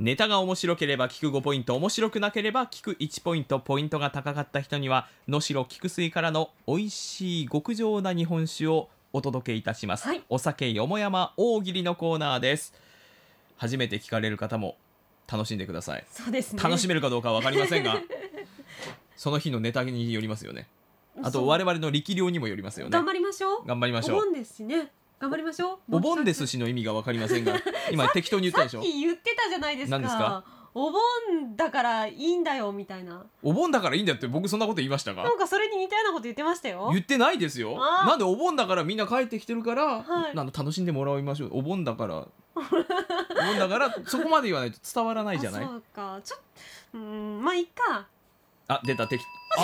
ネタが面白ければ聞く5ポイント、面白くなければ聞く1ポイント。ポイントが高かった人には能代菊水からの美味しい極上な日本酒をお届けいたします、 はい、 お酒よもやま大喜利のコーナーです。初めて聞かれる方も楽しんでください。 そうですね、 楽しめるかどうかは分かりませんがその日のネタによりますよね。あと我々の力量にもよりますよね。 頑張りましょう。 頑張りましょう。 お盆ですしね、頑張りましょう。 お盆ですしの意味が分かりませんが今適当に言ったでしょ。 さっき言ってたじゃないですか。 何ですか。 お盆だからいいんだよみたいな。 お盆だからいいんだよって僕そんなこと言いましたか。 なんかそれに似たようなこと言ってましたよ。 言ってないですよ。 あーなんでお盆だからみんな帰ってきてるから、 はい楽しんでもらいましょう。お盆だからお盆だからそこまで言わないと伝わらないじゃない。 あ、そうか、まあいっか。 あ、出た、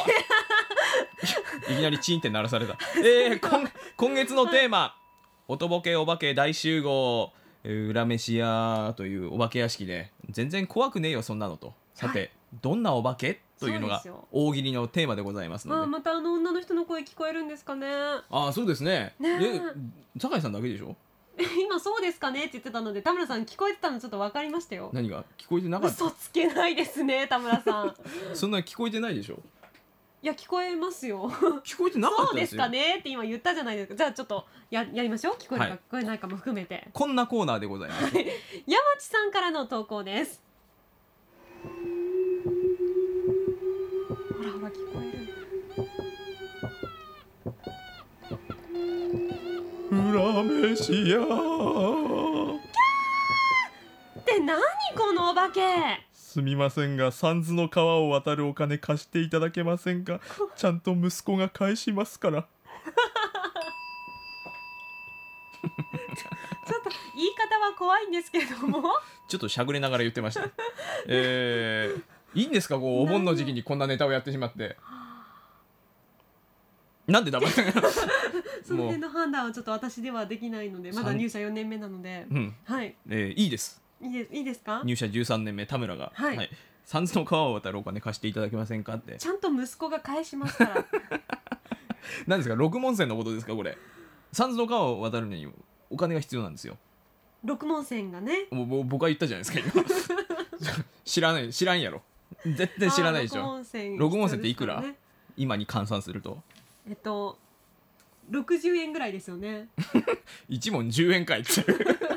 いきなりチンって鳴らされた。今月のテーマ、おとぼけお化け大集合、裏飯屋というお化け屋敷で、全然怖くねえよそんなのと。さて、 はい、 どんなお化けというのがそうですよ大喜利のテーマでございますので。 また女の人の声聞こえるんですかね。 あ、そうですね。 ね酒井さんだけでしょ。 今そうですかねって言ってたので、田村さん聞こえてたのちょっと分かりましたよ。 何が聞こえてなかった。 嘘つけないですね、田村さん。 そんな聞こえてないでしょ。 いや、聞こえますよ。 聞こえてなかっそうでたですよ。 すかねって今言ったじゃないですか。じゃあちょっとやりましょう。聞こえるかはい聞こえないかも含めて。 こんなコーナーでございます。 山地さんからの投稿です。ほらほら聞こえる。 裏飯屋。 って何このお化け。 すみませんが、三途の川を渡るお金貸していただけませんか。ちゃんと息子が返しますから。 ちょっと言い方は怖いんですけれども。 ちょっとしゃぐれながら言ってました。いいんですか、こうお盆の時期にこんなネタをやってしまって。なんで黙ってんの。 その辺の判断はちょっと私ではできないので、まだ入社4年目なので、はい、 いいです。 いいですか。 入社13年目田村が、 はい三途の川を渡るお金貸していただけませんかって。 ちゃんと息子が返しますから。 何ですか、六門線のことですかこれ。三途の川を渡るのにお金が必要なんですよ。 六門線がね。 もう僕が言ったじゃないですか今。知らんやろ。絶対知らないでしょ。六門線っていくら、今に換算すると。 60円ぐらいですよね。 1問10円かいって。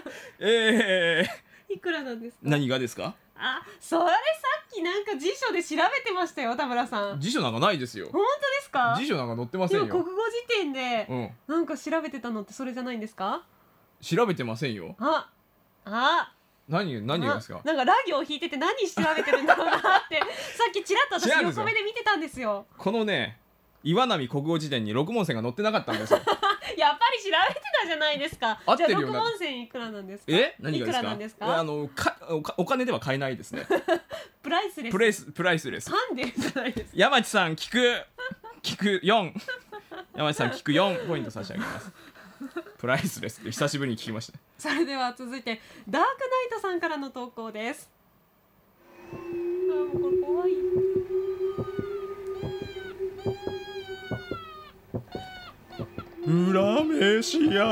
いくらなんですか。 何がですか。 あ、それさっきなんか辞書で調べてましたよ、田村さん。 辞書なんかないですよ。 本当ですか。 辞書なんか載ってませんよ。 今国語辞典でなんか調べてたのってそれじゃないんですか。 調べてませんよ。何がですか。 なんかラ行を引いてて何調べてるんだろうなってさっきちらっと私横目で見てたんですよ。 このね、岩波国語辞典に六門線が載ってなかったんですよ。 やっぱり調べてたじゃないですか。 合ってるよな。 じゃあ六門線いくらなんですか。 何がですか。 いくらなんですか。 お金では買えないですね。 プライスレス。 プライスレス。 噛んでるじゃないですか。 山地さん聞く4。山地さん聞く4ポイント差し上げます。プライスレスって久しぶりに聞きました。 それでは続いてダークナイトさんからの投稿です。もうこれ怖い。 裏飯屋。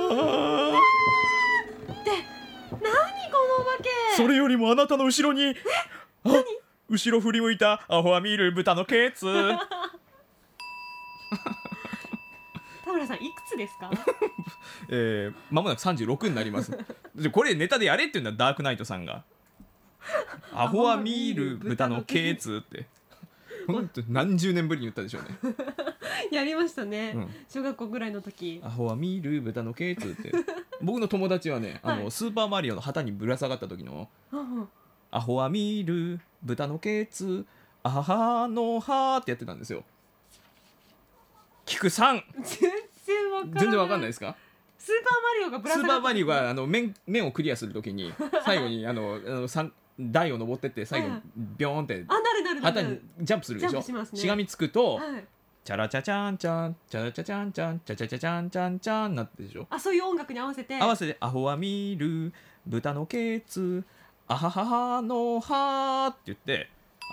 って何このお化け。 それよりもあなたの後ろに、後ろ振り向いたアホは見る豚のケツ。 田村さんいくつですか。 間もなく36になります。これネタでやれって言うんだ、ダークナイトさんが。アホは見る豚のケツって本当何十年ぶりに言ったでしょうね。 やりましたね、小学校ぐらいの時。 アホは見る豚のケツって。僕の友達はね、スーパーマリオの旗にぶら下がった時の、アホは見る豚のケツアハハのハーってやってたんですよ。菊さん全然わかんないですか。 スーパーマリオがぶら下がった。 スーパーマリオが面をクリアするときに最後に台を登ってって最後にビョーンって旗にジャンプするでしょ。しがみつくとチャラチャチャンチャンチャラチャチャンチャンチャチャチャチャンチャンチャンなってでしょ。 そういう音楽に合わせてアホは見る豚のケツアハハハのハーって言って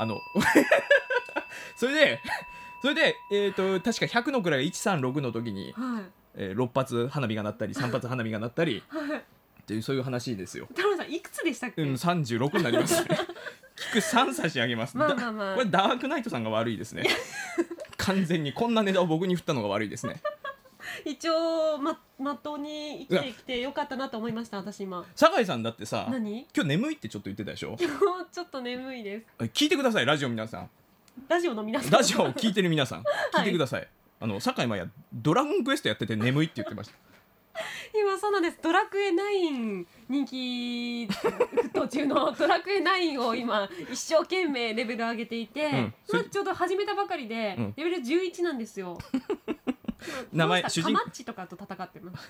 それで確か100の位136の時に、6発花火が鳴ったり3発花火が鳴ったり、 っていうそういう話ですよ。 田村さんいくつでしたっけ？ 36になりますね。菊3差し上げます。 まあまあまあ、 これダークナイトさんが悪いですね。完全にこんなネタを僕に振ったのが悪いですね。 一応まっとうに生きてきてよかったなと思いました。私今酒井さんだってさ、 何今日眠いってちょっと言ってたでしょ。 今日ちょっと眠いです。 聞いてください、ラジオ皆さん。 ラジオの皆さん、 ラジオを聞いてる皆さん聞いてください。酒井真也ドラゴンクエストやってて眠いって言ってました。 今そうなんです。ドラクエ9人気沸騰中のドラクエ9を今一生懸命レベル上げていて、今ちょうど始めたばかりで、レベル11なんですよ。 名前カマッチとかと戦ってます。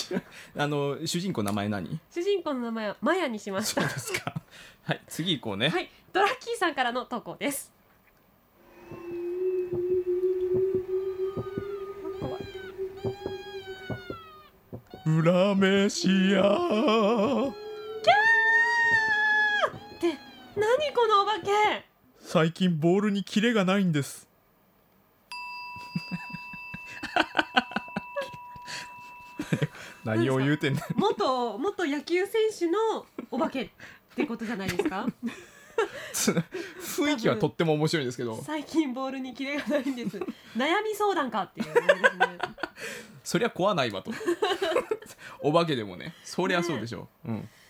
主人公名前何？ 主人公の名前はマヤにしました。 そうですか。はい、次行こうね。 はい、ドラッキーさんからの投稿です。 裏飯屋。キャーって何このお化け。 最近ボールにキレがないんです。何を言うてんねん。 元野球選手のお化けってことじゃないですか。 雰囲気はとっても面白いんですけど、 最近ボールにキレがないんです。悩み相談かっていうね。 そりゃ怖ないわと。お化けでもね、そりゃそうでしょう。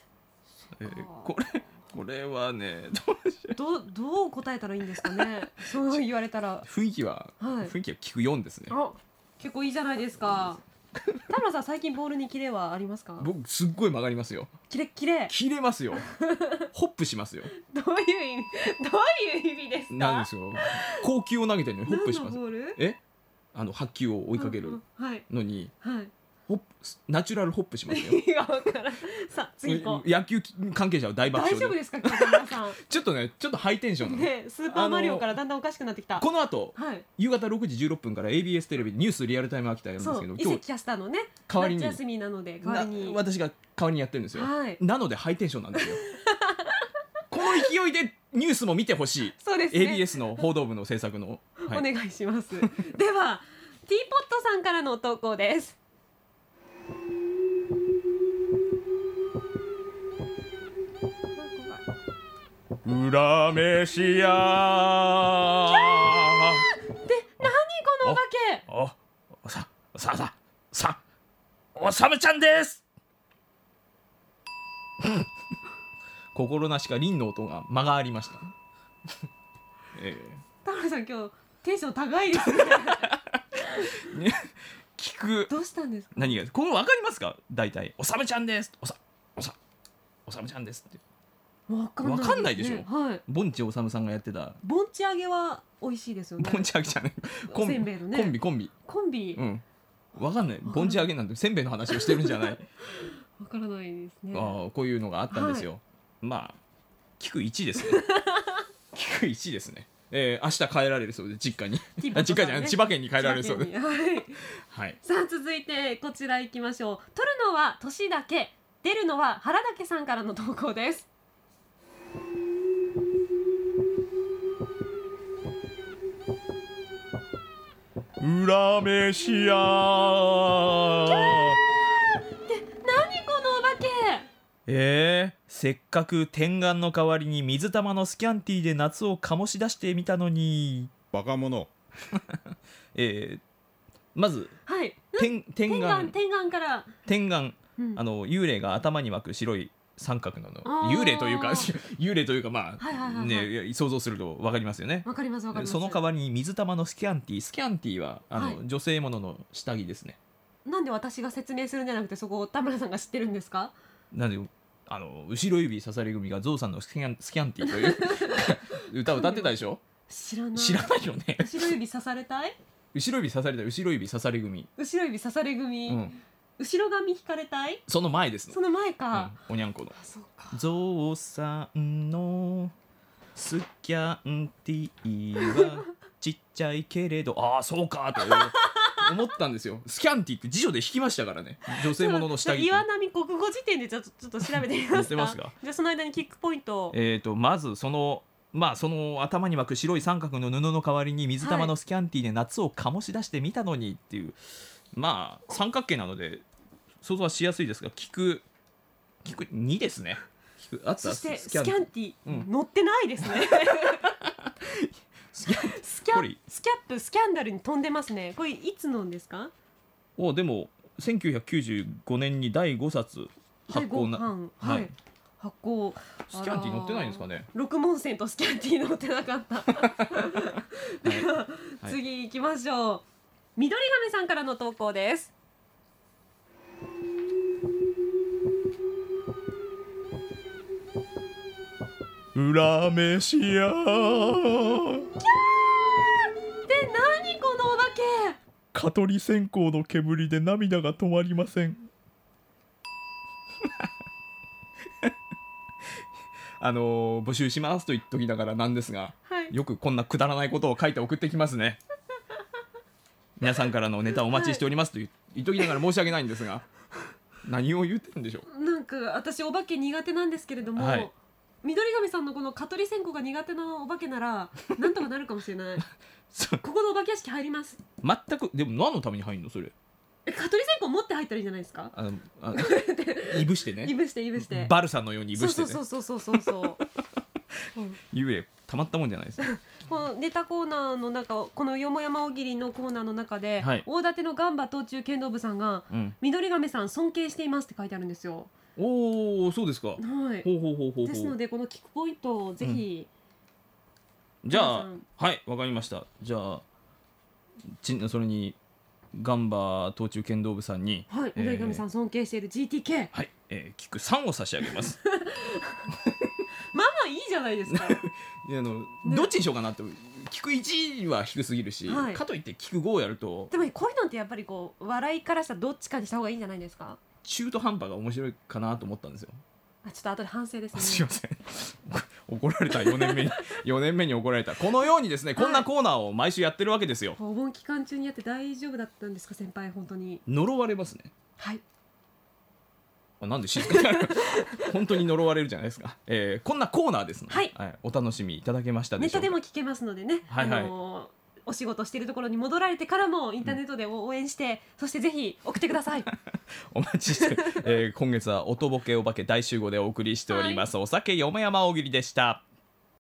これはね、 どう答えたらいいんですかね。そう言われたら雰囲気は聞く4ですね。 結構いいじゃないですか。田村さん最近ボールにキレはありますか？ 僕すっごい曲がりますよ。 キレますよ。ホップしますよ。 どういう意味ですか？ なんですよ。高級を投げてるのにホップします。 ボール？ 8球を追いかけるのに、ナチュラルホップしますよ。 さあ次行こう。 野球関係者は大爆笑で。 大丈夫ですか田村さん。 ちょっとハイテンションなね、スーパーマリオからだんだんおかしくなってきた。 この後、夕方6時16分から ABS テレビニュースリアルタイム秋田やるんですけど、 今日キャスターのね、夏休みなので私が代わりにやってるんですよ。なのでハイテンションなんですよ。この勢いでニュースも見てほしい。 そうですね。 ABS の報道部の制作の、 お願いします。ではティーポットさんからの投稿です。 裏飯屋。で、 何このお化け。さおさむちゃんです。心なしか凛の音が間がありました。 田村さん今日テンション高いですね。 ね、聞く。 どうしたんですか？ 何がこれ分かりますか？大体おさむちゃんです。おさむちゃんですって分かんないでしょ。ぼんちおさむさんがやってたぼんち揚げは美味しいですよね。 ぼんち揚げじゃない、 せんべいのね、コンビ分かんない。ぼんち揚げなんてせんべいの話をしてるんじゃない。 分からないですね。 こういうのがあったんですよ。まあ聞く1ですね。聞く1ですね。明日帰られるそうで、実家に。実家じゃない、千葉県に帰られるそうで。さあ続いてこちら行きましょう。取るのは年だけ、出るのは腹だけさんからの投稿です。 裏飯屋。 って何このお化け。 せっかく天眼の代わりに水玉のスキャンティーで夏を醸し出してみたのに。 バカ者。 まず、天眼から。 幽霊が頭に巻く白い三角の幽霊というかまあね、想像すると分かりますよね。 分かります。 その代わりに水玉のスキャンティーは女性ものの下着ですね。 なんで私が説明するんじゃなくてそこを田村さんが知ってるんですか？ なんで後ろ指刺され組がゾウさんのスキャンティーという歌を歌ってたでしょ。知らないよね。 後ろ指刺されたい、 後ろ指刺されたい、後ろ指刺され組、 後ろ髪引かれたい。 その前です。 その前か、 おにゃんこのゾウさんのスキャンティーはちっちゃいけれどそうかと思ったんですよ。スキャンティーって辞書で引きましたからね。女性ものの下着。 岩波国語辞典でちょっと調べてみますか。じゃあその間にキックポイントを。 まずその頭に巻く白い三角の布の代わりに水玉のスキャンティーで夏を醸し出してみたのにっていう、三角形なので想像はしやすいですが、菊聞く2ですね。あったそしてスキャンティ、乗ってないですねスキャンダルに飛んでますね。これいつのんですか？ でも1995年に第5冊発行な、 はい、発行。 スキャンティ乗ってないんですかね。 六文銭とスキャンティ乗ってなかったでは、次行きましょう。緑亀さんからの投稿です。 裏飯屋。キャーで、何このお化け。 蚊取り線香の煙で涙が止まりません募集しますと言っときながらなんですが、よくこんなくだらないことを書いて送ってきますね皆さんからのネタお待ちしておりますと言っときながら申し訳ないんですが、何を言ってるんでしょう。 なんか私お化け苦手なんですけれども、緑亀さんのこの蚊取り線香が苦手なお化けならなんとかなるかもしれないここのお化け屋敷入ります。 全く。でも何のために入るのそれ。 蚊取り線香持って入ったらいいんじゃないですか。 いぶしてね。 いぶしてバルさんのようにいぶしてね。 そう幽霊たまったもんじゃないですこのネタコーナーの中、このよもやま大喜利のコーナーの中で、大館のガンバ東中剣道部さんが、緑亀さん尊敬していますって書いてあるんですよ。 おお、そうですか。 はい。ですのでこの聞くポイントをぜひ、 じゃあわかりました。じゃあそれにガンバ東中剣道部さんに、 緑亀さん尊敬している GTK、 聞く3を差し上げますまあいいじゃないですかどっちにしようかなって。聞く1は低すぎるし、かといって聞く5をやると。 でもこういうのってやっぱりこう笑いからしたらどっちかにした方がいいんじゃないですか。 中途半端が面白いかなと思ったんですよ。 ちょっと後で反省ですね。 すいません怒られた。4年目に怒られた。このようにですね、こんなコーナーを毎週やってるわけですよ。 お盆期間中にやって大丈夫だったんですか先輩。本当に呪われますね。なんで静かになる本当に呪われるじゃないですか。こんなコーナーですので、お楽しみいただけましたでしょうか。 ネタでも聞けますのでね、お仕事しているところに戻られてからもインターネットで応援して、そしてぜひ送ってくださいお待ちして、今月は音ボケお化け大集合でお送りしております、お酒よもやま大喜利でした。